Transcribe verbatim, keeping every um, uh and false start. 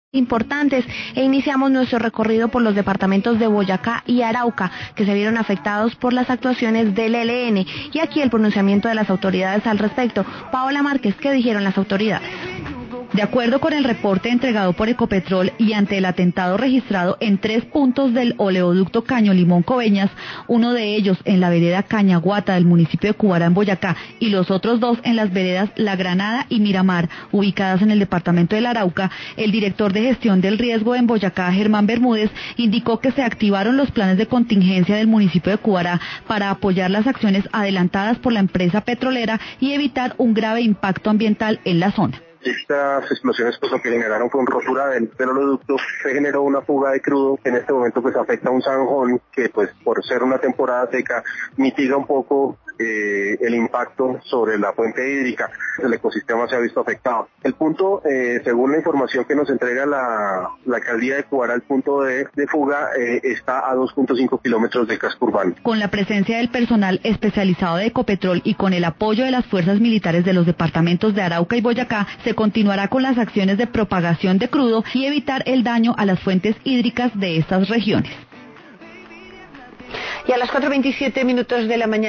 importantes e iniciamos nuestro recorrido por los departamentos de Boyacá y Arauca, que se vieron afectados por las actuaciones del E L N, y aquí el pronunciamiento de las autoridades al respecto. Paola Márquez, ¿qué dijeron las autoridades? De acuerdo con el reporte entregado por Ecopetrol y ante el atentado registrado en tres puntos del oleoducto Caño Limón Coveñas, uno de ellos en la vereda Cañaguata del municipio de Cubará en Boyacá y los otros dos en las veredas La Granada y Miramar, ubicadas en el departamento del Arauca, el director de gestión del riesgo en Boyacá, Germán Bermúdez, indicó que se activaron los planes de contingencia del municipio de Cubará para apoyar las acciones adelantadas por la empresa petrolera y evitar un grave impacto ambiental en la zona. Estas explosiones pues lo que generaron fue una rotura del, del oleoducto, se generó una fuga de crudo que en este momento pues afecta a un zanjón que pues por ser una temporada seca mitiga un poco eh, el impacto sobre la fuente hídrica. El ecosistema se ha visto afectado. El punto, eh, según la información que nos entrega la, la alcaldía de Cubará, el punto de, de fuga eh, está a dos punto cinco kilómetros del casco urbano. Con la presencia del personal especializado de Ecopetrol y con el apoyo de las fuerzas militares de los departamentos de Arauca y Boyacá, se continuará con las acciones de propagación de crudo y evitar el daño a las fuentes hídricas de estas regiones. Y a las cuatro veintisiete minutos de la mañana